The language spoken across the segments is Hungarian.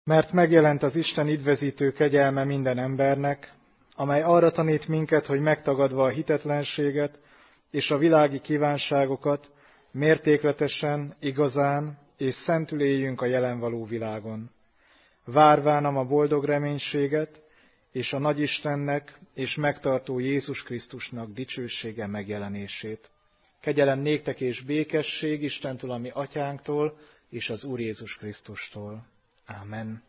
Mert megjelent az Isten üdvözítő kegyelme minden embernek, amely arra tanít minket, hogy megtagadva a hitetlenséget és a világi kívánságokat, mértékletesen, igazán és szentül éljünk a jelenvaló világon. Várván a boldog reménységet, és a Nagyistennek és megtartó Jézus Krisztusnak dicsősége megjelenését. Kegyelem néktek és békesség Istentől, a mi atyánktól, és az Úr Jézus Krisztustól. Ámen.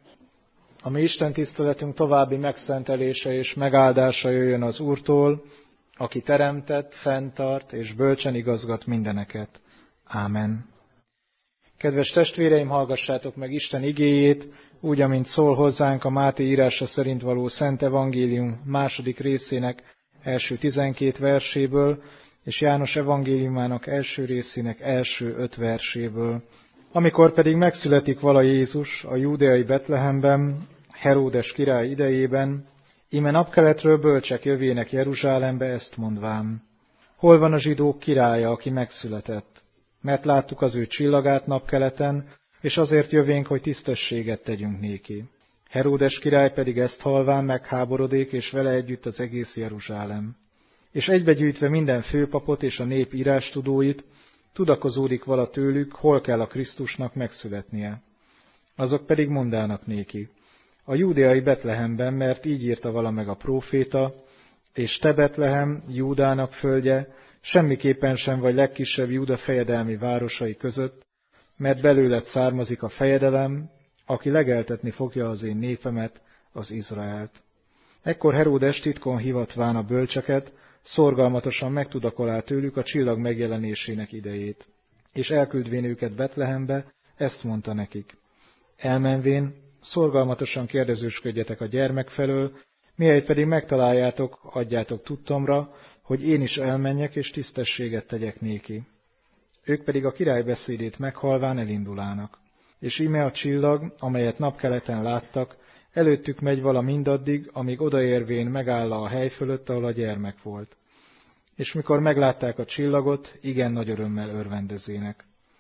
A mi Isten tiszteletünk további megszentelése és megáldása jöjjön az Úrtól, aki teremtett, fenntart és bölcsen igazgat mindeneket. Ámen. Kedves testvéreim, hallgassátok meg Isten igéjét, úgy, amint szól hozzánk a Máté írása szerint való Szent Evangélium második részének első 12 verséből, és János evangéliumának első részének első 5 verséből. Amikor pedig megszületik vala Jézus a júdeai Betlehemben, Heródes király idejében, íme napkeletről bölcsek jövének Jeruzsálembe, ezt mondván: hol van a zsidók királya, aki megszületett? Mert láttuk az ő csillagát napkeleten, és azért jövénk, hogy tisztességet tegyünk néki. Heródes király pedig ezt hallván megháborodik, és vele együtt az egész Jeruzsálem. És egybegyűjtve minden főpapot és a nép írástudóit, tudakozódik vala tőlük, hol kell a Krisztusnak megszületnie. Azok pedig mondának néki: a júdeai Betlehemben, mert így írta vala meg a próféta, és te Betlehem, Júdának földje, semmiképpen sem vagy legkisebb Júda fejedelmi városai között, mert belőled származik a fejedelem, aki legeltetni fogja az én népemet, az Izraelt. Ekkor Heródes titkon hivatván a bölcseket, szorgalmatosan megtudakolál tőlük a csillag megjelenésének idejét. És elküldvén őket Betlehembe, ezt mondta nekik: elmenvén, szorgalmatosan kérdezősködjetek a gyermek felől, mihelyt pedig megtaláljátok, adjátok tudtomra, hogy én is elmenjek és tisztességet tegyek néki. Ők pedig a király beszédét meghallván elindulának. És íme a csillag, amelyet napkeleten láttak, előttük megy vala mindaddig, amíg odaérvén megáll a hely fölött, ahol a gyermek volt. És mikor meglátták a csillagot, igen nagy örömmel örvendezének.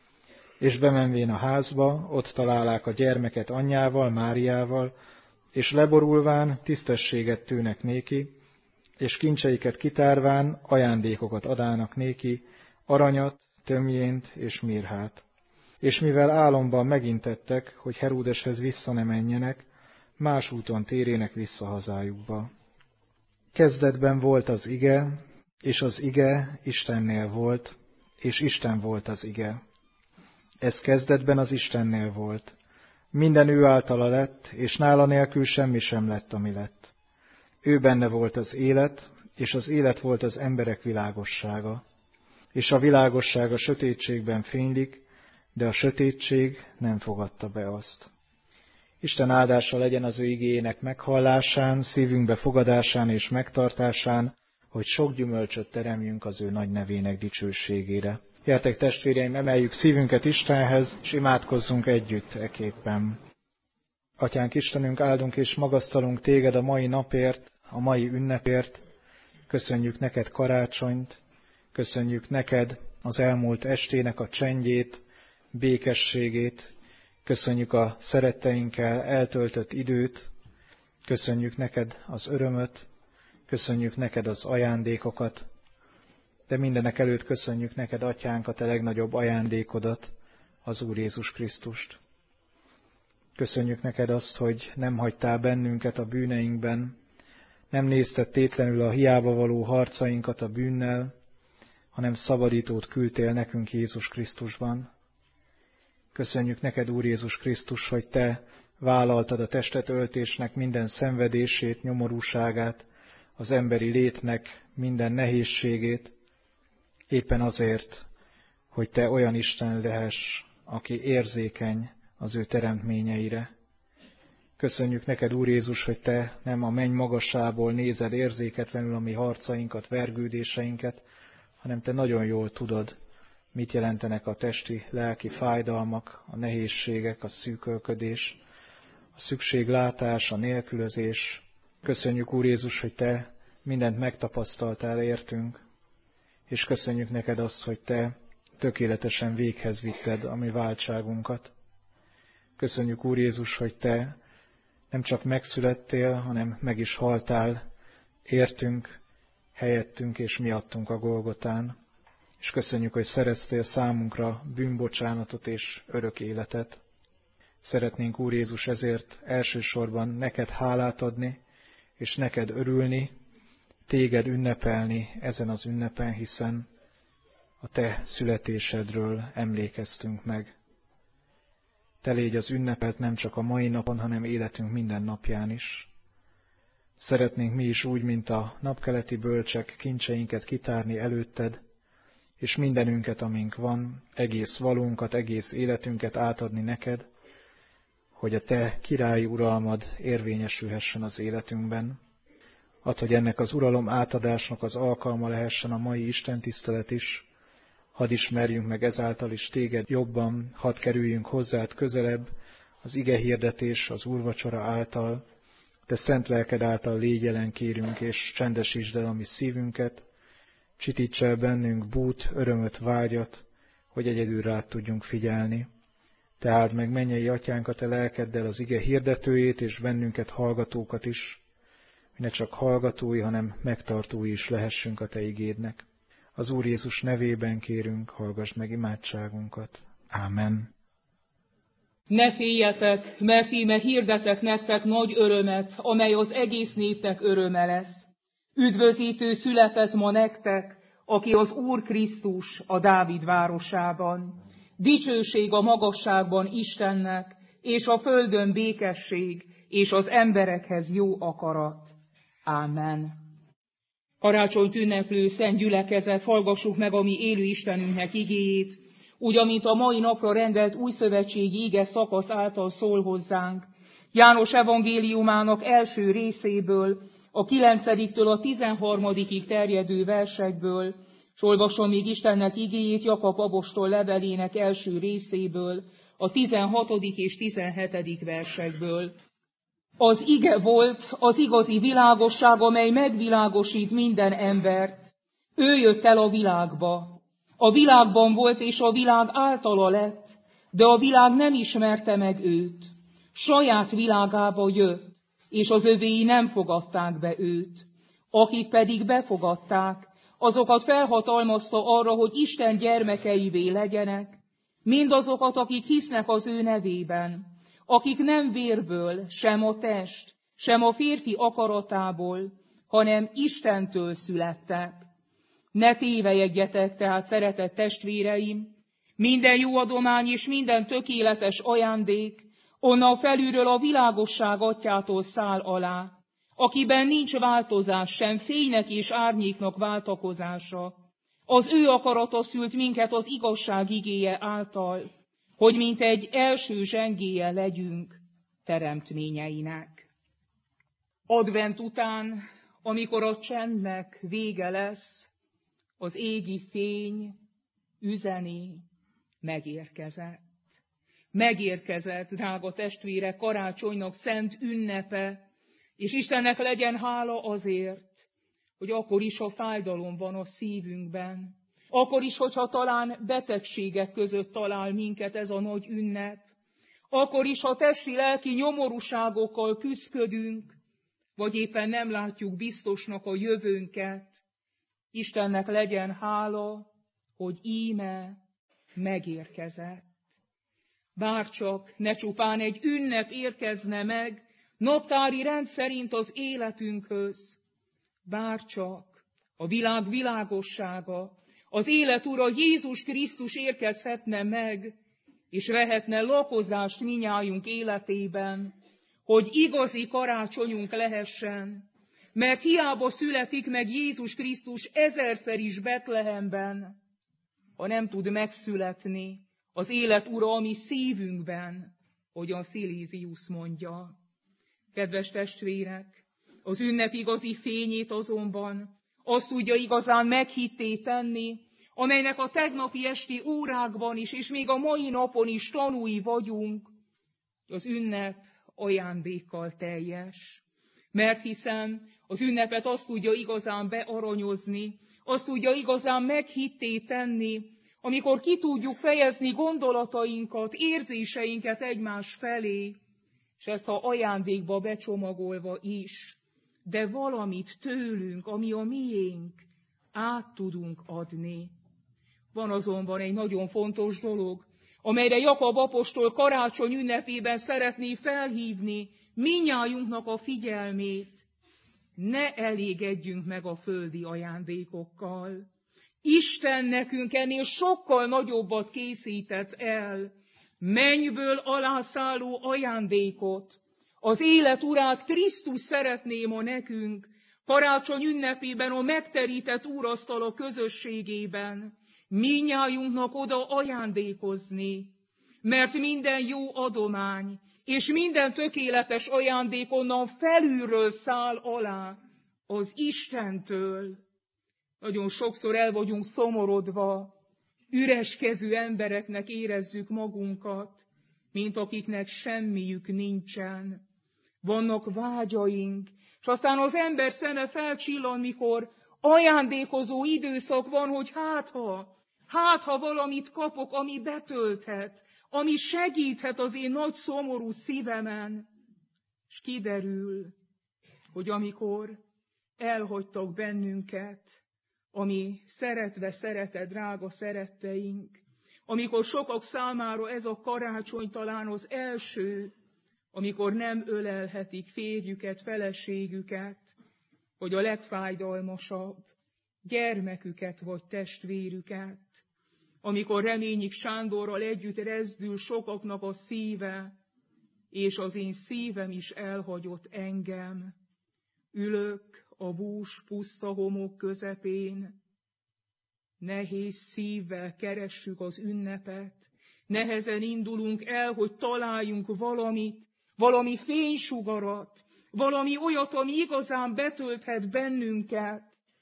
És bemenvén a házba, ott találják a gyermeket anyjával, Máriával, és leborulván tisztességet tűnek néki, és kincseiket kitárván ajándékokat adának néki, aranyat, tömjént és mirhát. És mivel álomban megintettek, hogy Heródeshez vissza ne menjenek, más úton térének vissza hazájukba. Kezdetben volt az ige, és az ige Istennél volt, és Isten volt az ige. Ez kezdetben az Istennél volt. Minden ő általa lett, és nála nélkül semmi sem lett, ami lett. Ő benne volt az élet, és az élet volt az emberek világossága. És a világosság a sötétségben fénylik, de a sötétség nem fogadta be azt. Isten áldása legyen az ő igéjének meghallásán, szívünkbe fogadásán és megtartásán, hogy sok gyümölcsöt teremjünk az ő nagy nevének dicsőségére. Gyertek testvéreim, emeljük szívünket Istenhez, és imádkozzunk együtt eképpen. Atyánk Istenünk, áldunk és magasztalunk téged a mai napért, a mai ünnepért. Köszönjük neked karácsonyt, köszönjük neked az elmúlt estének a csendjét, békességét, köszönjük a szeretteinkkel eltöltött időt, köszönjük neked az örömöt, köszönjük neked az ajándékokat, de mindenek előtt köszönjük neked, Atyánk, a te legnagyobb ajándékodat, az Úr Jézus Krisztust. Köszönjük neked azt, hogy nem hagytál bennünket a bűneinkben, nem nézted tétlenül a hiába való harcainkat a bűnnel, hanem szabadítót küldtél nekünk Jézus Krisztusban. Köszönjük neked, Úr Jézus Krisztus, hogy te vállaltad a testet öltésnek minden szenvedését, nyomorúságát, az emberi létnek minden nehézségét, éppen azért, hogy te olyan Isten lehess, aki érzékeny az ő teremtményeire. Köszönjük neked, Úr Jézus, hogy te nem a menny magasából nézed érzéketlenül a mi harcainkat, vergődéseinket, hanem te nagyon jól tudod, mit jelentenek a testi, lelki fájdalmak, a nehézségek, a szűkölködés, a szükséglátás, a nélkülözés. Köszönjük, Úr Jézus, hogy te mindent megtapasztaltál értünk, és köszönjük neked azt, hogy te tökéletesen véghez vitted a mi váltságunkat. Köszönjük, Úr Jézus, hogy Te nem csak megszülettél, hanem meg is haltál értünk, helyettünk és miattunk a Golgotán. És köszönjük, hogy szereztél számunkra bűnbocsánatot és örök életet. Szeretnénk, Úr Jézus, ezért elsősorban neked hálát adni, és neked örülni, téged ünnepelni ezen az ünnepen, hiszen a te születésedről emlékeztünk meg. Te légy az ünnepet nem csak a mai napon, hanem életünk minden napján is. Szeretnénk mi is úgy, mint a napkeleti bölcsek, kincseinket kitárni előtted, és mindenünket, amink van, egész valónkat, egész életünket átadni neked, hogy a te királyi uralmad érvényesülhessen az életünkben. Add, hogy ennek az uralom átadásnak az alkalma lehessen a mai istentisztelet is. Hadd ismerjünk meg ezáltal is téged jobban, hadd kerüljünk hozzád közelebb, az ige hirdetés, az úrvacsora által. Te szent lelked által légy jelen, kérünk, és csendesítsd el a mi szívünket, csitíts el bennünk bút, örömöt, vágyat, hogy egyedül rád tudjunk figyelni. Te áld meg mennyei atyánkat a lelkeddel az ige hirdetőjét, és bennünket hallgatókat is, hogy ne csak hallgatói, hanem megtartói is lehessünk a te igédnek. Az Úr Jézus nevében kérünk, hallgass meg imádságunkat. Ámen. Ne féljetek, mert íme hirdetek nektek nagy örömet, amely az egész népnek öröme lesz. Üdvözítő született ma nektek, aki az Úr Krisztus a Dávid városában. Dicsőség a magasságban Istennek, és a földön békesség, és az emberekhez jó akarat. Ámen. Karácsonyt ünneplő szent gyülekezet, hallgassuk meg a mi élő Istenünknek igéjét, úgy, amint a mai napra rendelt újszövetségi ige szakasz által szól hozzánk. János evangéliumának első részéből, a 9-től a 13-ig terjedő versekből, és olvasom még Istennek igéjét Jakab apostol levelének első részéből, a 16. és 17. versekből. Az ige volt az igazi világosság, amely megvilágosít minden embert. Ő jött el a világba. A világban volt, és a világ általa lett, de a világ nem ismerte meg őt. Saját világába jött, és az övéi nem fogadták be őt. Akik pedig befogadták, azokat felhatalmazta arra, hogy Isten gyermekeivé legyenek, mindazokat, akik hisznek az ő nevében, akik nem vérből, sem a test, sem a férfi akaratából, hanem Istentől születtek. Ne tévejegjetek tehát, szeretett testvéreim, minden jó adomány és minden tökéletes ajándék onnan felülről a világosság atyától száll alá, akiben nincs változás, sem fénynek és árnyéknak váltakozása. Az ő akarata szült minket az igazság igéje által, hogy mint egy első zsengélye legyünk teremtményeinek. Advent után, amikor a csendnek vége lesz, az égi fény üzeni, megérkezett. Megérkezett, drága testvérek, karácsonynak szent ünnepe, és Istennek legyen hála azért, hogy akkor is, ha fájdalom van a szívünkben, akkor is, hogyha talán betegségek között talál minket ez a nagy ünnep, akkor is, ha testi-lelki nyomorúságokkal küszködünk, vagy éppen nem látjuk biztosnak a jövőnket, Istennek legyen hála, hogy íme megérkezett. Bárcsak ne csupán egy ünnep érkezne meg, naptári rend szerint az életünkhöz, bárcsak a világ világossága, az élet ura Jézus Krisztus érkezhetne meg, és vehetne lakozást minnyájunk életében, hogy igazi karácsonyunk lehessen, mert hiába születik meg Jézus Krisztus 1000-szer is Betlehemben, ha nem tud megszületni az élet ura a mi szívünkben, ahogyan Szilézius mondja. Kedves testvérek, az ünnep igazi fényét azonban azt tudja igazán meghitté tenni, amelynek a tegnapi esti órákban is, és még a mai napon is tanúi vagyunk, az ünnep ajándékkal teljes. Mert hiszen az ünnepet azt tudja igazán bearanyozni, azt tudja igazán meghitté tenni, amikor ki tudjuk fejezni gondolatainkat, érzéseinket egymás felé, és ezt a ajándékba becsomagolva is, de valamit tőlünk, ami a miénk, át tudunk adni. Van azonban egy nagyon fontos dolog, amelyre Jakab apostol karácsony ünnepében szeretné felhívni mindnyájunknak a figyelmét. Ne elégedjünk meg a földi ajándékokkal. Isten nekünk ennél sokkal nagyobbat készített el, mennyből alászálló ajándékot. Az élet urát Krisztus szeretné ma nekünk, karácsony ünnepében a megterített úrasztala közösségében, mindnyájunknak oda ajándékozni, mert minden jó adomány, és minden tökéletes ajándék onnan felülről száll alá, az Istentől. Nagyon sokszor el vagyunk szomorodva, üres kezű embereknek érezzük magunkat, mint akiknek semmiük nincsen. Vannak vágyaink, és aztán az ember szeme felcsillan, mikor ajándékozó időszak van, hogy hát ha valamit kapok, ami betölthet, ami segíthet az én nagy szomorú szívemen. És kiderül, hogy amikor elhagytak bennünket, ami szeretve szeretett, drága szeretteink, amikor sokak számára ez a karácsony talán az első, amikor nem ölelhetik férjüket, feleségüket, vagy a legfájdalmasabb, gyermeküket vagy testvérüket, amikor Reményik Sándorral együtt rezdül sokaknak a szíve, és az én szívem is elhagyott engem. Ülök a bús puszta homok közepén, nehéz szívvel keressük az ünnepet, nehezen indulunk el, hogy találjunk valamit, valami fénysugarat, valami olyat, ami igazán betölthet bennünket.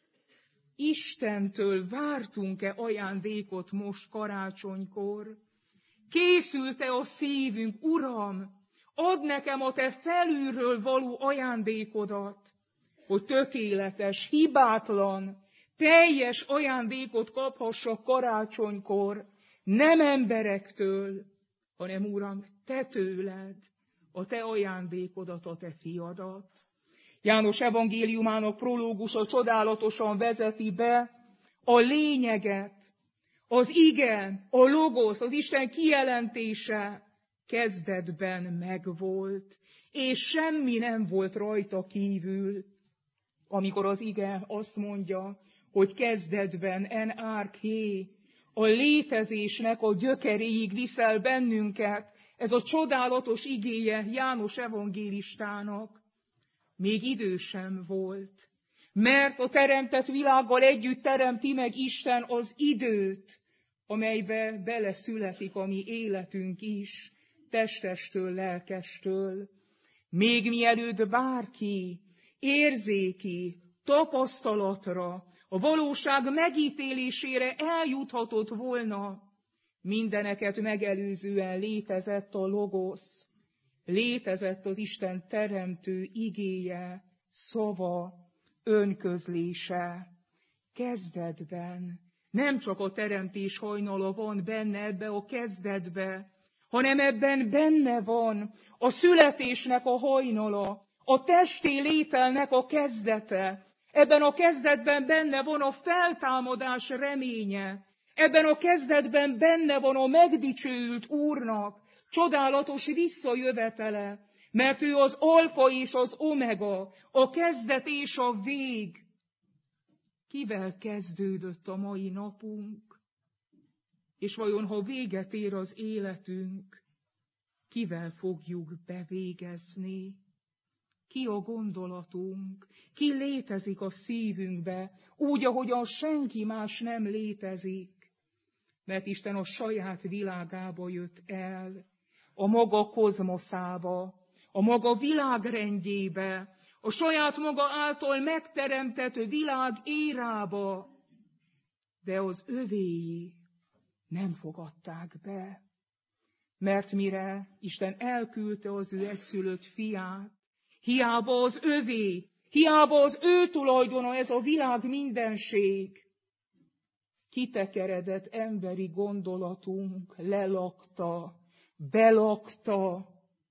Istentől vártunk-e ajándékot most karácsonykor? Készült-e a szívünk, Uram, add nekem a te felülről való ajándékodat, hogy tökéletes, hibátlan, teljes ajándékot kaphassak karácsonykor, nem emberektől, hanem Uram, te tőled, a te ajándékodat, a te fiadat. János evangéliumának prológusa csodálatosan vezeti be a lényeget, az ige, a logosz, az Isten kijelentése kezdetben megvolt, és semmi nem volt rajta kívül. Amikor az ige azt mondja, hogy kezdetben en árché, a létezésnek a gyökeréig viszel bennünket, ez a csodálatos igéje János evangélistának, még idő sem volt, mert a teremtett világgal együtt teremti meg Isten az időt, amelybe beleszületik a mi életünk is, testestől, lelkestől. Még mielőtt bárki érzéki, tapasztalatra, a valóság megítélésére eljuthatott volna, mindeneket megelőzően létezett a logosz, létezett az Isten teremtő igéje, szava, önközlése. Kezdetben nem csak a teremtés hajnala van benne ebbe a kezdetbe, hanem ebben benne van a születésnek a hajnala, a testi lételnek a kezdete. Ebben a kezdetben benne van a feltámadás reménye. Ebben a kezdetben benne van a megdicsőült Úrnak csodálatos visszajövetele, mert ő az alfa és az omega, a kezdet és a vég. Kivel kezdődött a mai napunk? És vajon, ha véget ér az életünk, kivel fogjuk bevégezni? Ki a gondolatunk? Ki létezik a szívünkbe, úgy, ahogyan senki más nem létezik? Mert Isten a saját világába jött el, a maga kozmoszába, a maga világrendjébe, a saját maga által megteremtett világ érába, de az övéi nem fogadták be. Mert mire Isten elküldte az ő egyszülött fiát, hiába az övé, hiába az ő tulajdona ez a világ mindenség, kitekeredett emberi gondolatunk lelakta, belakta,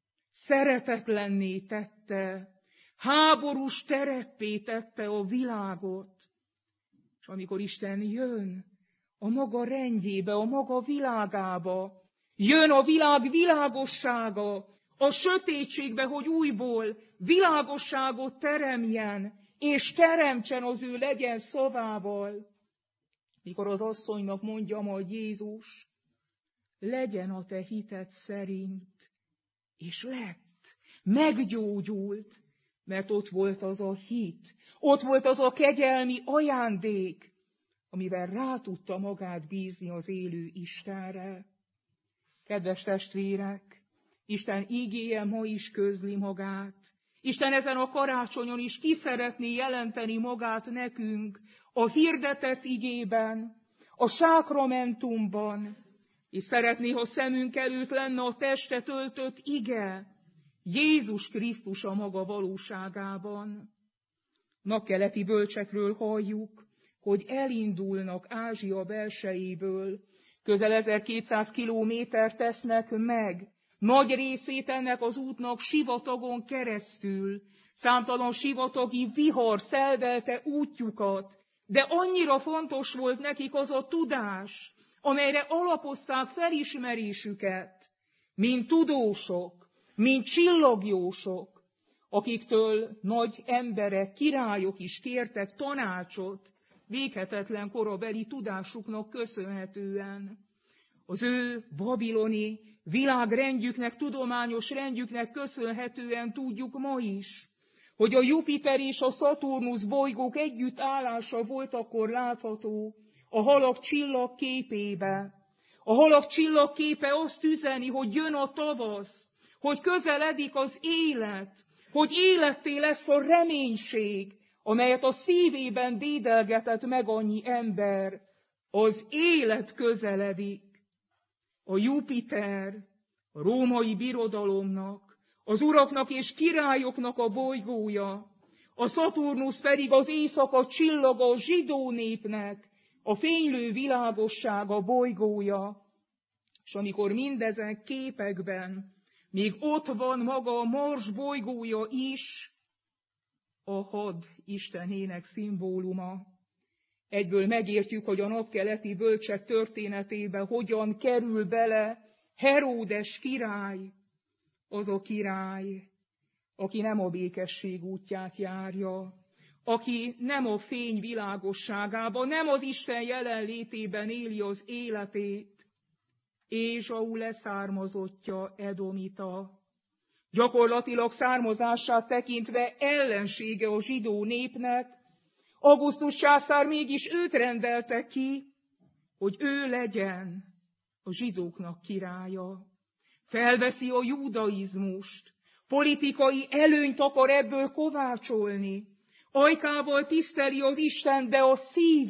szeretetlenné tette, háborús tereppé tette a világot. És amikor Isten jön a maga rendjébe, a maga világába, jön a világ világossága, a sötétségbe, hogy újból világosságot teremjen, és teremtsen az ő legyen szavával. Mikor az asszonynak mondja majd Jézus, legyen a te hited szerint, és lett, meggyógyult, mert ott volt az a hit, ott volt az a kegyelmi ajándék, amivel rá tudta magát bízni az élő Istenre. Kedves testvérek, Isten igéje ma is közli magát. Isten ezen a karácsonyon is ki szeretné jelenteni magát nekünk a hirdetett igében, a sákramentumban, és szeretné, ha szemünk előtt lenne a testet öltött ige, Jézus Krisztus a maga valóságában. Napkeleti bölcsekről halljuk, hogy elindulnak Ázsia belsejéből, közel 1200 kilométert tesznek meg, nagy részét ennek az útnak sivatagon keresztül, számtalan sivatagi vihar szeldelte útjukat, de annyira fontos volt nekik az a tudás, amelyre alapozták felismerésüket, mint tudósok, mint csillagjósok, akiktől nagy emberek, királyok is kértek tanácsot, véghetetlen korabeli tudásuknak köszönhetően. Az ő babiloni világrendjüknek, tudományos rendjüknek köszönhetően tudjuk ma is, hogy a Jupiter és a Szaturnusz bolygók együttállása volt akkor látható a halak csillagképébe. A halak csillagképe azt üzeni, hogy jön a tavasz, hogy közeledik az élet, hogy életté lesz a reménység, amelyet a szívében dédelgetett meg annyi ember. Az élet közeledik. A Jupiter a római birodalomnak, az uraknak és királyoknak a bolygója, a Szaturnusz pedig az éjszaka csillaga a zsidó népnek, a fénylő világossága bolygója. És amikor mindezen képekben még ott van maga a Mars bolygója is, a had istenének szimbóluma. Egyből megértjük, hogy a napkeleti bölcsek történetébe hogyan kerül bele Heródes király, az a király, aki nem a békesség útját járja, aki nem a fény világosságában, nem az Isten jelenlétében éli az életét. Ézsau leszármazottja, edomita, gyakorlatilag származását tekintve ellensége a zsidó népnek. Augustus császár mégis őt rendelte ki, hogy ő legyen a zsidóknak királya. Felveszi a judaizmust, politikai előnyt akar ebből kovácsolni. Ajkával tiszteli az Istent, de a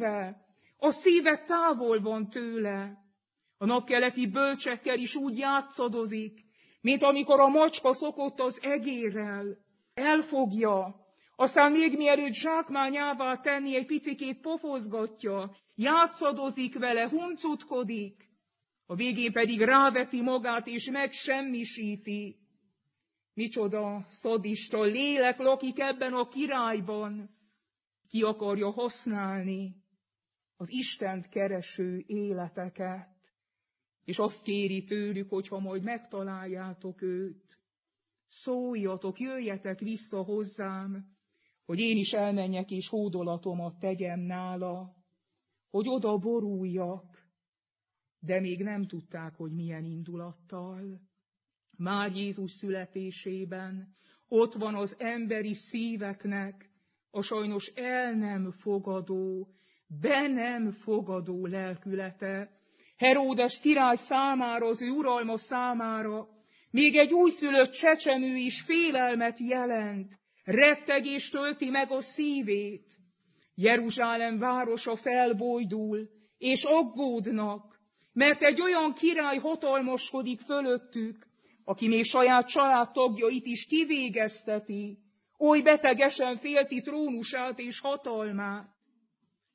szíve távol van tőle. A napkeleti bölcsekkel is úgy játszadozik, mint amikor a macska szokott az egérrel. Elfogja, aztán még mielőtt zsákmányává tenni, egy picikét pofozgatja, játszadozik vele, huncutkodik, a végén pedig ráveti magát és megsemmisíti. Micsoda szadista lélek lakik ebben a királyban, ki akarja használni az Istent kereső életeket. És azt kéri tőlük, hogy ha majd megtaláljátok őt, szóljatok, jöjjetek vissza hozzám, hogy én is elmenjek és hódolatomat tegyem nála, hogy oda boruljak, de még nem tudták, hogy milyen indulattal. Már Jézus születésében ott van az emberi szíveknek a sajnos el nem fogadó, be nem fogadó lelkülete. Heródes király számára, az ő uralma számára még egy újszülött csecsemő is félelmet jelent, rettegés tölti meg a szívét. Jeruzsálem városa felbojdul, és aggódnak, mert egy olyan király hatalmaskodik fölöttük, aki még saját családtagjait is kivégezteti, oly betegesen félti trónusát és hatalmát.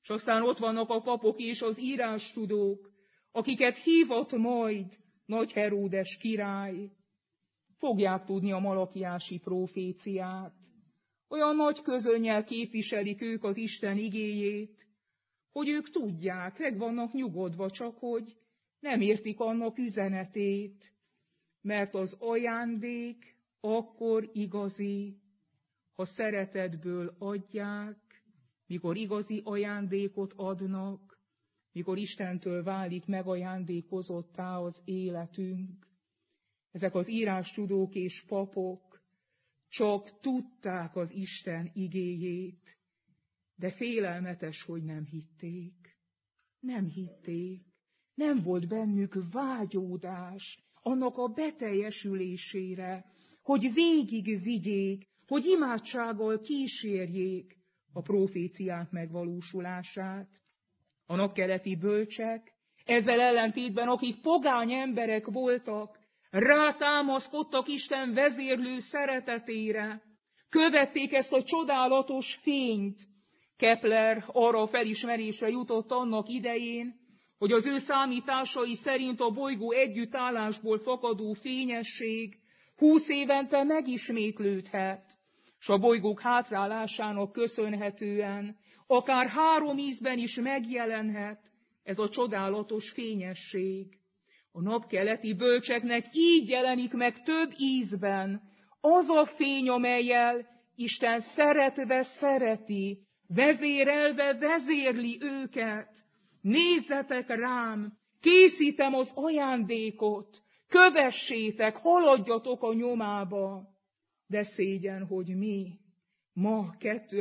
És aztán ott vannak a papok és az írástudók, akiket hívott majd Nagy Heródes király. Fogják tudni a malakiási proféciát. Olyan nagy közönnyel képviselik ők az Isten igéjét, hogy ők tudják, meg vannak nyugodva, csak hogy nem értik annak üzenetét, mert az ajándék akkor igazi, ha szeretetből adják, mikor igazi ajándékot adnak, mikor Istentől válik megajándékozottá az életünk. Ezek az írástudók és papok csak tudták az Isten igéjét, de félelmetes, hogy nem hitték. Nem hitték. Nem volt bennük vágyódás annak a beteljesülésére, hogy végig vigyék, hogy imádsággal kísérjék a proféciák megvalósulását. A napkeleti bölcsek, ezzel ellentétben, akik pogány emberek voltak, rátámaszkodtak Isten vezérlő szeretetére, követték ezt a csodálatos fényt. Kepler arra a felismerésre jutott annak idején, hogy az ő számításai szerint a bolygó együttállásból fakadó fényesség 20 évente megismétlődhet, s a bolygók hátrálásának köszönhetően akár 3 ízben is megjelenhet ez a csodálatos fényesség. A napkeleti bölcseknek így jelenik meg több ízben az a fény, amellyel Isten szeretve szereti, vezérelve vezérli őket. Nézzetek rám, készítem az ajándékot, kövessétek, haladjatok a nyomába. De szégyen, hogy mi ma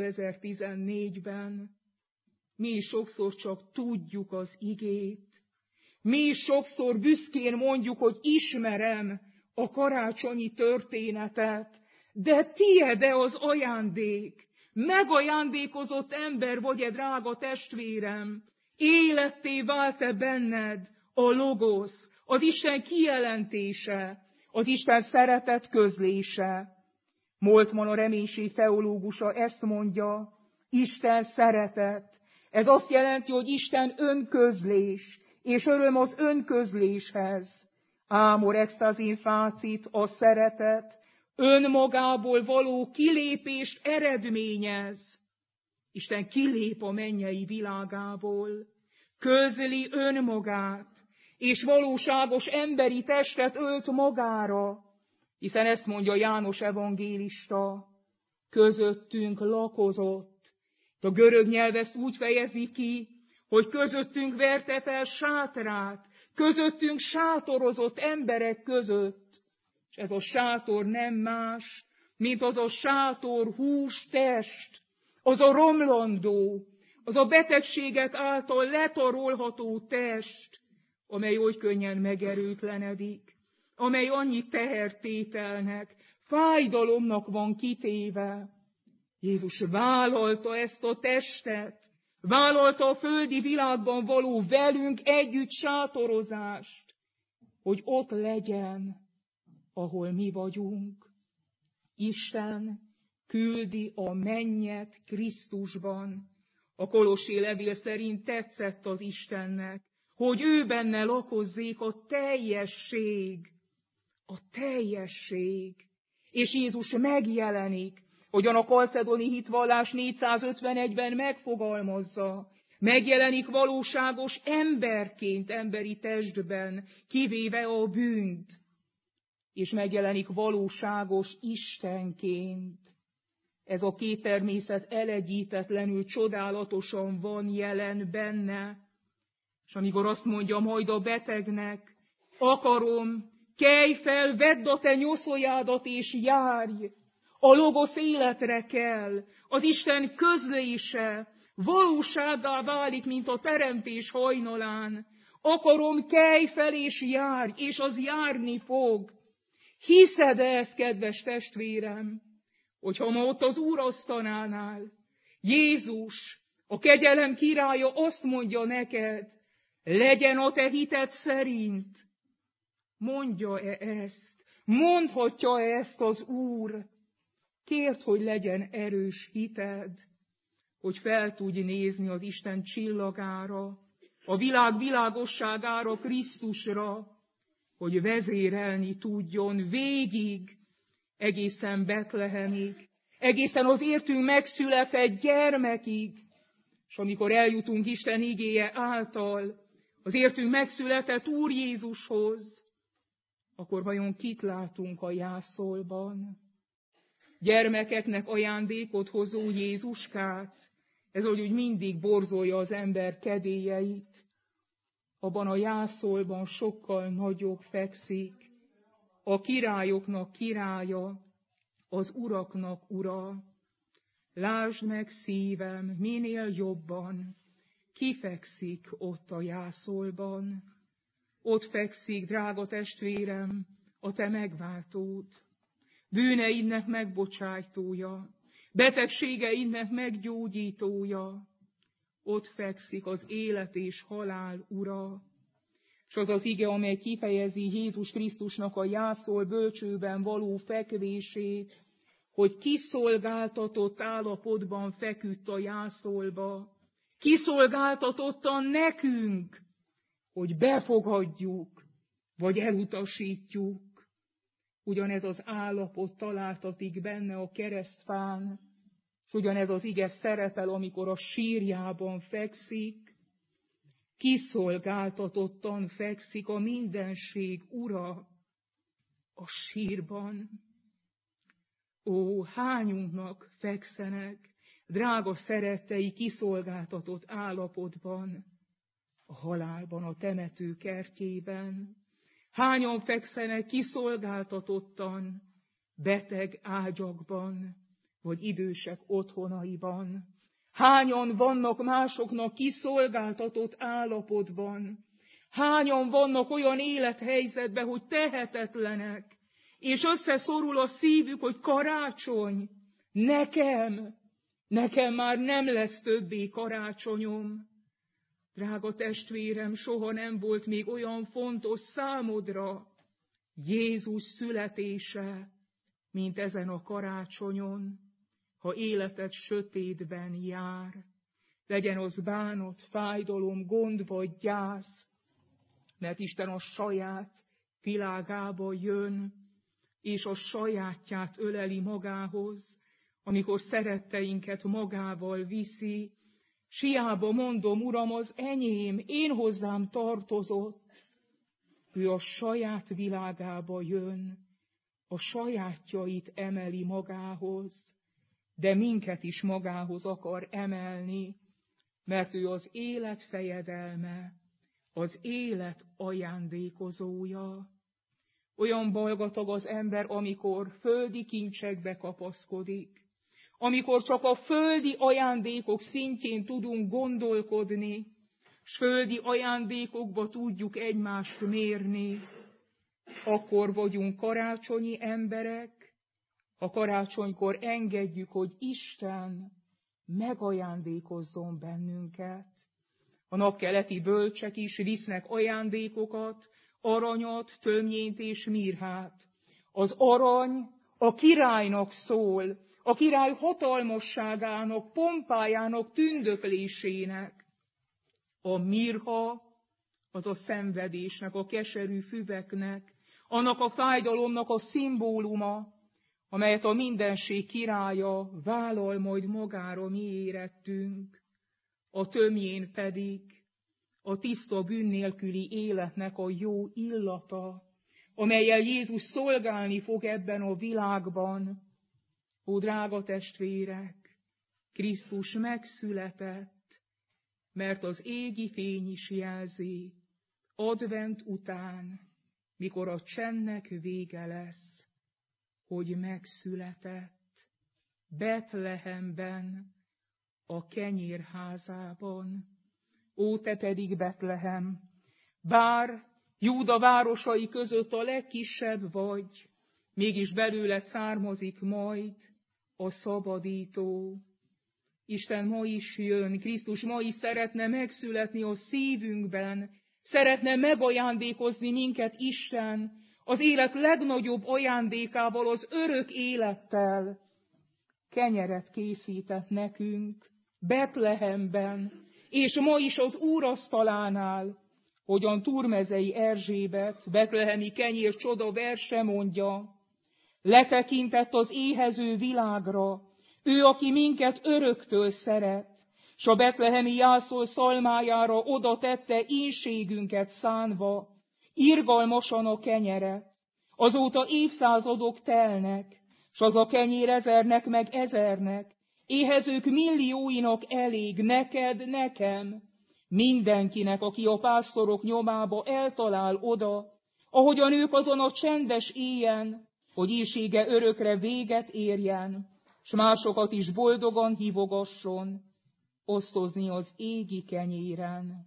2014-ben, mi is sokszor csak tudjuk az igét, mi is sokszor büszkén mondjuk, hogy ismerem a karácsonyi történetet, de tied-e az ajándék? Megajándékozott ember vagy-e, drága testvérem? Életté vált-e benned a logosz, az Isten kijelentése, az Isten szeretet közlése? Moltmann, a reménység teológusa ezt mondja, Isten szeretet. Ez azt jelenti, hogy Isten önközlés, és öröm az önközléshez. Amor extazin facit, a szeretet önmagából való kilépést eredményez. Isten kilép a mennyei világából, közli önmagát, és valóságos emberi testet ölt magára, hiszen ezt mondja János evangélista, közöttünk lakozott. A görög nyelv ezt úgy fejezi ki, hogy közöttünk verte fel sátrát, közöttünk sátorozott emberek között. És ez a sátor nem más, mint az a sátor hústest, az a romlandó, az a betegségek által letarolható test, amely oly könnyen megerőtlenedik, amely annyi tehertételnek, fájdalomnak van kitéve. Jézus vállalta ezt a testet, vállalta a földi világban való velünk együtt sátorozást, hogy ott legyen, ahol mi vagyunk. Isten küldi a mennyet Krisztusban. A Kolossé levél szerint tetszett az Istennek, hogy ő benne lakozzék a teljesség. A teljesség. És Jézus megjelenik, hogyan a kalcedoni hitvallás 451-ben megfogalmazza. Megjelenik valóságos emberként, emberi testben, kivéve a bűnt. És megjelenik valóságos Istenként. Ez a két természet elegyítetlenül, csodálatosan van jelen benne. És amikor azt mondja majd a betegnek, akarom, kelj fel, vedd a te nyoszoljádat és járj, a logosz életre kell, az Isten közlése valósággá válik, mint a teremtés hajnalán. Akarom, kelj fel és járj, és az járni fog. Hiszed-e ezt, kedves testvérem, hogyha ma ott az úrasztalánál Jézus, a kegyelem királya azt mondja neked, legyen a te hited szerint. Mondja-e ezt? Mondhatja-e ezt az Úr? Kérd, hogy legyen erős hited, hogy fel tudj nézni az Isten csillagára, a világ világosságára, Krisztusra, hogy vezérelni tudjon végig, egészen Betlehemig, egészen az értünk megszületett gyermekig, és amikor eljutunk Isten igéje által az értünk megszületett Úr Jézushoz, akkor vajon kit látunk a jászolban? Gyermekeknek ajándékot hozó Jézuskát, ez úgy mindig borzolja az ember kedélyeit. Abban a jászolban sokkal nagyobb fekszik, a királyoknak királya, az uraknak ura. Lásd meg szívem, minél jobban, ki fekszik ott a jászolban. Ott fekszik, drága testvérem, a te megváltód, bűneidnek megbocsájtója, betegségeidnek meggyógyítója. Ott fekszik az élet és halál ura. És az az ige, amely kifejezi Jézus Krisztusnak a jászol bölcsőben való fekvését, hogy kiszolgáltatott állapotban feküdt a jászolba, kiszolgáltatottan nekünk, hogy befogadjuk, vagy elutasítjuk. Ugyanez az állapot találtatik benne a keresztfán, és ugyanez az ige szerepel, amikor a sírjában fekszik. Kiszolgáltatottan fekszik a mindenség ura a sírban. Ó, hányunknak fekszenek, drága szerettei, kiszolgáltatott állapotban, a halálban, a temető kertjében. Hányan fekszenek kiszolgáltatottan, beteg ágyakban, vagy idősek otthonaiban. Hányan vannak másoknak kiszolgáltatott állapotban. Hányan vannak olyan élethelyzetben, hogy tehetetlenek, és összeszorul a szívük, hogy karácsony, nekem már nem lesz többé karácsonyom. Drága testvérem, soha nem volt még olyan fontos számodra Jézus születése, mint ezen a karácsonyon, ha életed sötétben jár. Legyen az bánat, fájdalom, gond vagy gyász, mert Isten a saját világába jön, és a sajátját öleli magához, amikor szeretteinket magával viszi. S hiába mondom, Uram, az enyém, én hozzám tartozott. Ő a saját világába jön, a sajátjait emeli magához, de minket is magához akar emelni, mert ő az élet fejedelme, az élet ajándékozója. Olyan balgatag az ember, amikor földi kincsekbe kapaszkodik, amikor csak a földi ajándékok szintjén tudunk gondolkodni, s földi ajándékokba tudjuk egymást mérni, akkor vagyunk karácsonyi emberek, ha karácsonykor engedjük, hogy Isten megajándékozzon bennünket. A napkeleti bölcsek is visznek ajándékokat, aranyat, tömjént és mirhát. Az arany a királynak szól, a király hatalmasságának, pompájának, tündöklésének. A mirha az a szenvedésnek, a keserű füveknek, annak a fájdalomnak a szimbóluma, amelyet a mindenség királya vállal majd magára mi érettünk. A tömjén pedig a tiszta bűn nélküli életnek a jó illata, amellyel Jézus szolgálni fog ebben a világban. Ó, drága testvérek, Krisztus megszületett, mert az égi fény is jelzi, advent után, mikor a csendnek vége lesz, hogy megszületett Betlehemben, a kenyérházában. Ó, te pedig Betlehem, bár Júda városai között a legkisebb vagy, mégis belőled származik majd a szabadító. Isten ma is jön, Krisztus ma is szeretne megszületni a szívünkben, szeretne megajándékozni minket Isten az élet legnagyobb ajándékával, az örök élettel. Kenyeret készített nekünk, Betlehemben, és ma is az úrasztalánál, hogyan Turmezei Erzsébet, betlehemi kenyér csoda verse mondja, letekintett az éhező világra, ő, aki minket öröktől szeret, s a betlehemi jászol szalmájára oda tette ínségünket szánva, irgalmasan a kenyeret. Azóta évszázadok telnek, s az a kenyér ezernek meg ezernek, éhezők millióinak elég, neked, nekem, mindenkinek, aki a pásztorok nyomába eltalál oda, ahogyan ők azon a csendes éjjel, hogy éhsége örökre véget érjen, s másokat is boldogan hívogasson, osztozni az égi kenyéren.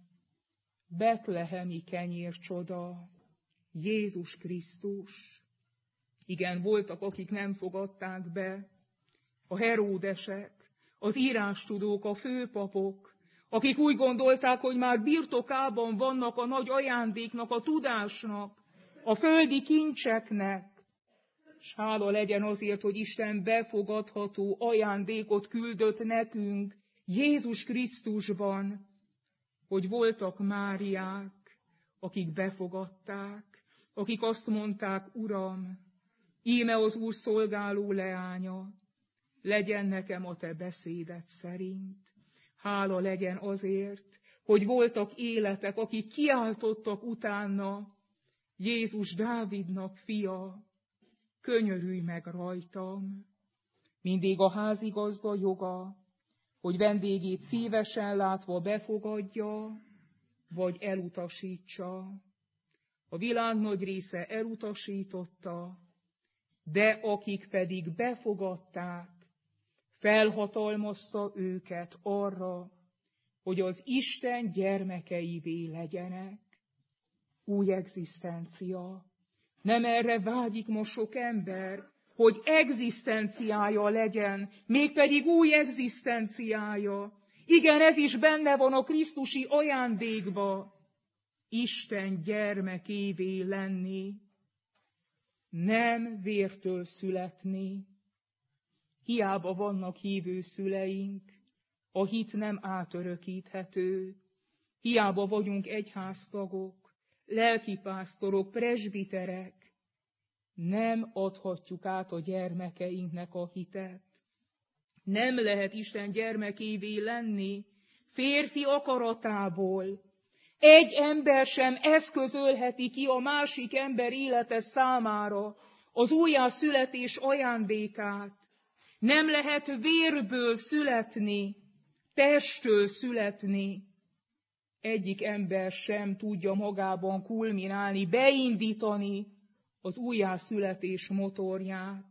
Betlehemi kenyér csoda, Jézus Krisztus. Igen, voltak, akik nem fogadták be, a Heródesek, az írástudók, a főpapok, akik úgy gondolták, hogy már birtokában vannak a nagy ajándéknak, a tudásnak, a földi kincseknek, s hála legyen azért, hogy Isten befogadható ajándékot küldött nekünk Jézus Krisztusban, hogy voltak Máriák, akik befogadták, akik azt mondták, Uram, íme az Úr szolgáló leánya, legyen nekem a te beszéded szerint. Hála legyen azért, hogy voltak életek, akik kiáltottak utána, Jézus Dávidnak fia, könyörülj meg rajtam. Mindig a házigazda joga, hogy vendégét szívesen látva befogadja, vagy elutasítsa. A világ nagy része elutasította, de akik pedig befogadták, felhatalmazta őket arra, hogy az Isten gyermekeivé legyenek. Új egzisztencia. Nem erre vágyik most sok ember, hogy egzisztenciája legyen, mégpedig új egzisztenciája. Igen, ez is benne van a krisztusi ajándékba. Isten gyermekévé lenni, nem vértől születni. Hiába vannak hívő szüleink, a hit nem átörökíthető. Hiába vagyunk egyháztagok, lelkipásztorok, presbiterek, nem adhatjuk át a gyermekeinknek a hitet. Nem lehet Isten gyermekévé lenni férfi akaratából. Egy ember sem eszközölheti ki a másik ember élete számára az újjászületés ajándékát. Nem lehet vérből születni, testtől születni. Egyik ember sem tudja magában kulminálni, beindítani az újjászületés motorját.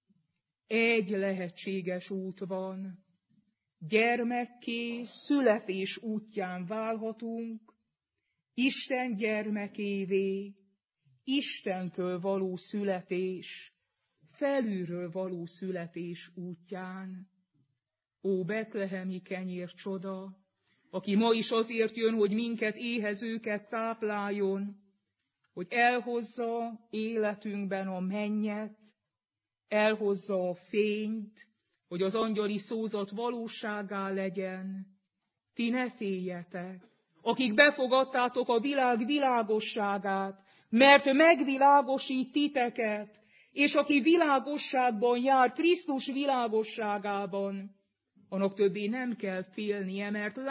Egy lehetséges út van. Gyermekké születés útján válhatunk, Isten gyermekévé, Istentől való születés, felülről való születés útján. Ó, betlehemi kenyér csoda, aki ma is azért jön, hogy minket éhezőket tápláljon, hogy elhozza életünkben a mennyet, elhozza a fényt, hogy az angyali szózat valóságá legyen. Ti ne féljetek, akik befogadtátok a világ világosságát, mert megvilágosít titeket, és aki világosságban jár, Krisztus világosságában, annak többé nem kell félnie,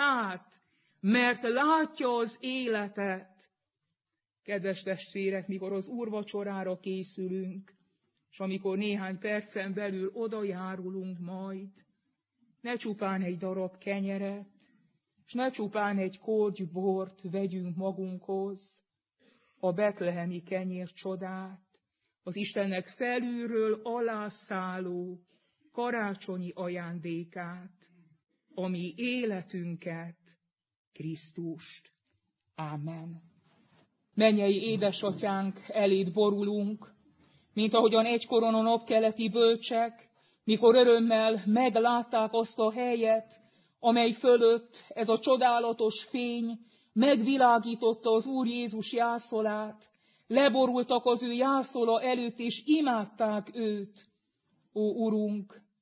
mert látja az életet. Kedves testvérek, mikor az úrvacsorára készülünk, és amikor néhány percen belül oda járulunk majd, ne csupán egy darab kenyeret, és ne csupán egy korty bort vegyünk magunkhoz, a betlehemi kenyér csodát, az Istennek felülről alászálló karácsonyi ajándékát, ami életünket, Krisztust. Ámen. Mennyei édesatyánk, eléd borulunk, mint ahogyan egykoron a napkeleti bölcsek, mikor örömmel meglátták azt a helyet, amely fölött ez a csodálatos fény megvilágította az Úr Jézus jászolát, leborultak az ő jászola előtt, és imádták őt. Ó, Urunk,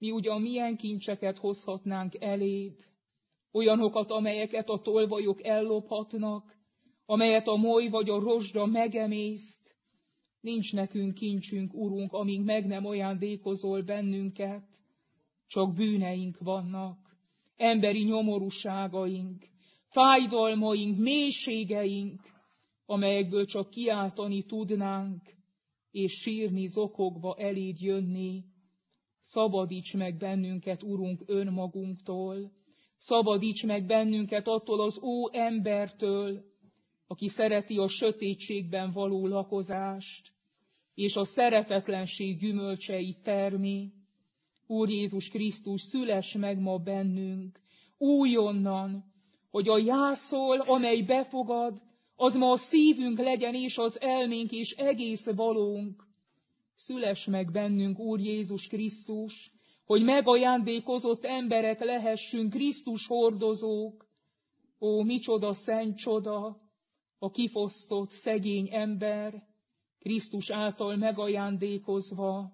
Mi ugyan milyen kincseket hozhatnánk eléd, olyanokat, amelyeket a tolvajok ellophatnak, amelyet a moly vagy a rozsda megemészt. Nincs nekünk kincsünk, Urunk, amíg meg nem ajándékozol bennünket, csak bűneink vannak, emberi nyomorúságaink, fájdalmaink, mélységeink, amelyekből csak kiáltani tudnánk, és sírni, zokogva eléd jönni. Szabadíts meg bennünket, Urunk, önmagunktól, szabadíts meg bennünket attól az embertől, aki szereti a sötétségben való lakozást, és a szeretetlenség gyümölcseit termi. Úr Jézus Krisztus, szüless meg ma bennünk, újonnan, hogy a jászol, amely befogad, az ma a szívünk legyen, és az elménk, és egész valónk. Szüless meg bennünk, Úr Jézus Krisztus, hogy megajándékozott emberek lehessünk, Krisztus hordozók. Ó, micsoda szent csoda, a kifosztott, szegény ember, Krisztus által megajándékozva,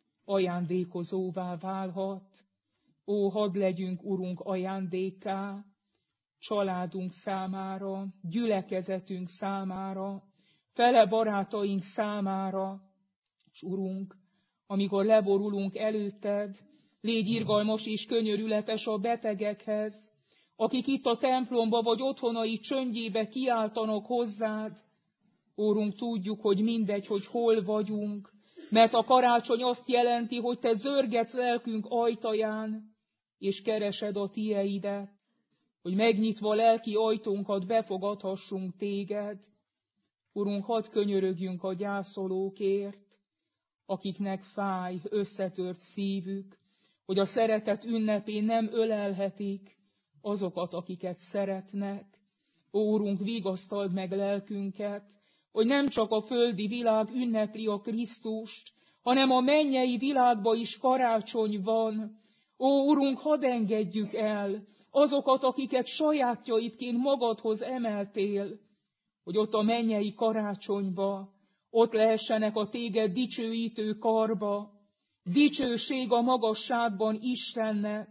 ajándékozóvá válhat. Ó, hadd legyünk, Urunk, ajándékká, családunk számára, gyülekezetünk számára, fele barátaink számára, és Urunk, amikor leborulunk előtted, légy irgalmas és könyörületes a betegekhez, akik itt a templomba vagy otthonai csöndjébe kiáltanak hozzád. Úrunk, tudjuk, hogy mindegy, hogy hol vagyunk, mert a karácsony azt jelenti, hogy te zörgetsz lelkünk ajtaján, és keresed a tieidet, hogy megnyitva lelki ajtónkat befogadhassunk téged. Urunk, hadd könyörögjünk a gyászolókért, akiknek fáj, összetört szívük, hogy a szeretet ünnepén nem ölelhetik azokat, akiket szeretnek. Ó, Urunk, vigasztald meg lelkünket, hogy nem csak a földi világ ünnepli a Krisztust, hanem a mennyei világban is karácsony van. Ó, Urunk, hadd engedjük el azokat, akiket sajátjaidként magadhoz emeltél, hogy ott a mennyei karácsonyba, ott lehessenek a téged dicsőítő karba, dicsőség a magasságban Istennek.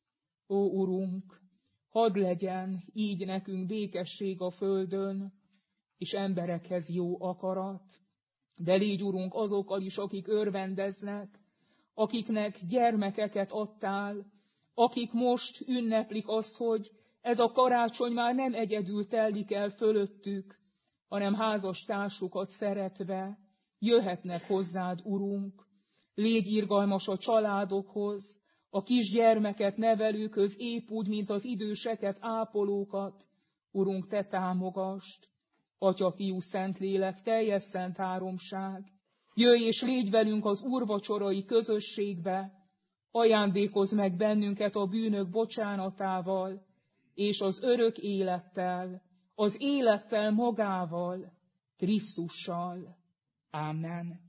Ó, Urunk, hadd legyen így nekünk békesség a földön, és emberekhez jó akarat. De légy, Urunk, azokkal is, akik örvendeznek, akiknek gyermekeket adtál, akik most ünneplik azt, hogy ez a karácsony már nem egyedül telik el fölöttük, hanem házastársukat szeretve jöhetnek hozzád, Urunk. Légy irgalmas a családokhoz, a kisgyermeket nevelőkhöz, épp úgy, mint az időseket, ápolókat. Urunk, te támogasd. Atya, Fiú, Szentlélek, teljes szent háromság, jöjj és légy velünk az úrvacsorai közösségbe, ajándékozz meg bennünket a bűnök bocsánatával, és az örök élettel, az élettel magával, Krisztussal. Ámen.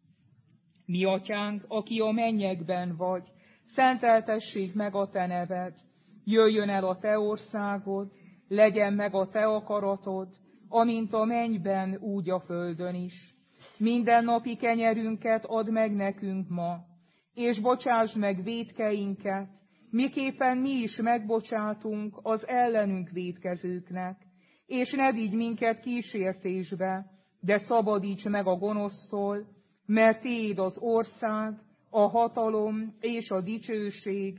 Mi atyánk, aki a mennyekben vagy, szenteltessék meg a te neved, jöjjön el a te országod, legyen meg a te akaratod, amint a mennyben, úgy a földön is. Mindennapi kenyerünket add meg nekünk ma, és bocsásd meg vétkeinket, miképpen mi is megbocsátunk az ellenünk vétkezőknek, és ne vigy minket kísértésbe, de szabadíts meg a gonosztól, mert tiéd az ország, a hatalom és a dicsőség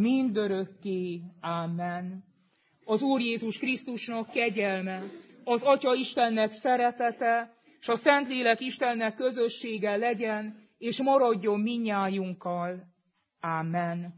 mindörökké. Ámen. Az Úr Jézus Krisztusnak kegyelme, az Atya Istennek szeretete, és a Szentlélek Istennek közössége legyen, és maradjon mindnyájunkkal. Ámen.